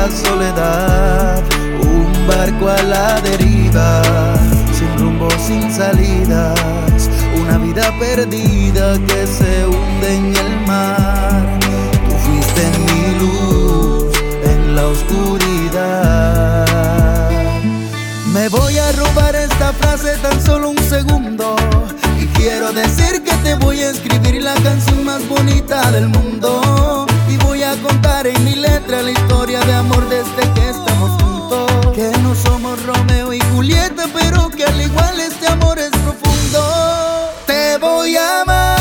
la soledad, un barco a la deriva, sin rumbo, sin salidas, una vida perdida que se hunde en el mar. Tú fuiste mi luz en la oscuridad. Me voy a robar esta frase tan solo un segundo, y quiero decir que te voy a escribir la canción más bonita del mundo, y voy a contar en mi letra la historia de amor desde que estamos juntos. Que no somos Romeo y Julieta, pero que al igual este amor es profundo. Te voy a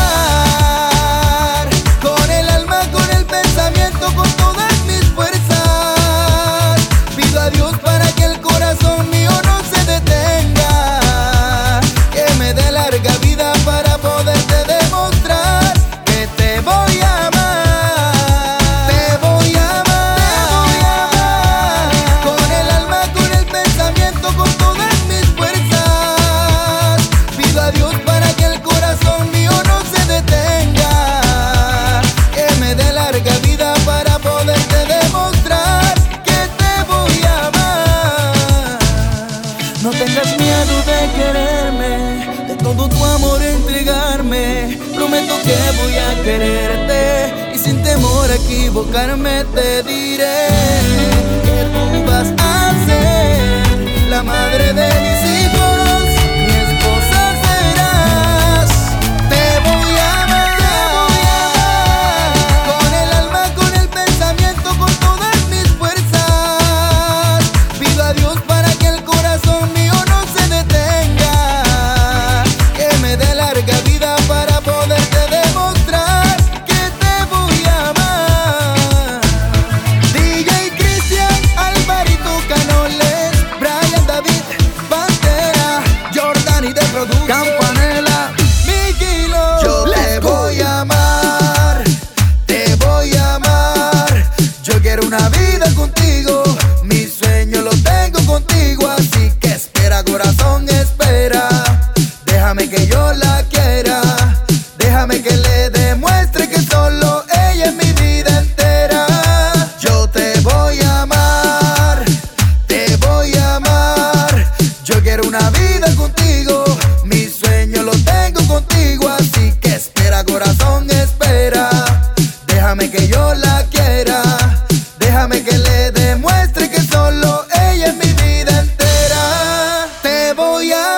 amar con el alma, con el pensamiento, con todas mis fuerzas. Pido a Dios para que el corazón mío no se detenga, que me dé larga vida para poderte demostrar que te voy a amar. Te voy a amar, con el alma, con el pensamiento, con todas mis fuerzas. Pido a Dios para que el corazón mío no se detenga, que me dé larga vida para poderte demostrar que te voy a amar. No tengas miedo de quererme, de todo tu amor entregarme. Prometo que voy a quererte y sin temor a equivocarme te diré que tú vas a ser la madre de mis hijos, mi esposa serás. Te voy a amar, con el alma, con el pensamiento, con todas mis fuerzas. Pido a Dios para que el corazón mío no se detenga, que me dé larga vida para poderte demostrar que te voy a amar. DJ Cristian, Alvarito Canoles, Brian David, Pantera, Jordani de producción, Campanella, Miguelo. Yo te voy a amar, te voy a amar. Yo quiero una vida contigo, mi sueño lo tengo contigo. Así que espera, corazón, espera. Déjame que yo la quiera, déjame que le demuestre que solo ella es mi vida entera. Yo te voy a amar, te voy a amar. Yo quiero una vida contigo, mi sueño lo tengo contigo. Así que espera, corazón, espera. Déjame que yo la quiera, déjame que le demuestre que solo ella es mi vida entera. Te voy a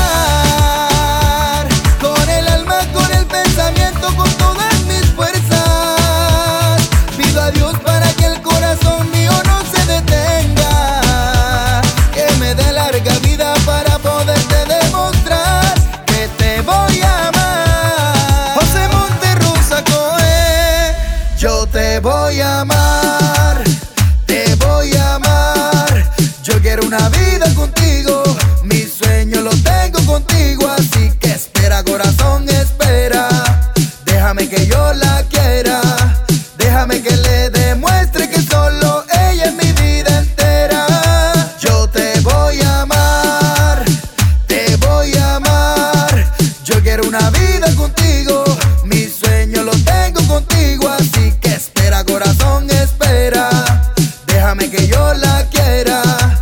amar con el alma, con el pensamiento, con todas mis fuerzas. Pido a Dios para que el corazón mío no se detenga, que me dé larga vida para poderte demostrar que te voy a amar. José Monterrosa Coe, yo te voy a amar, te voy a amar. Yo quiero una vida contigo, mi sueño lo tengo contigo. Así que espera, corazón, espera. Déjame que yo la quiera, déjame que le demuestre que solo ella es mi vida entera. Yo te voy a amar, te voy a amar. Yo quiero una vida contigo, mi sueño lo tengo contigo. Así que espera, corazón, espera. Déjame que yo la quiera,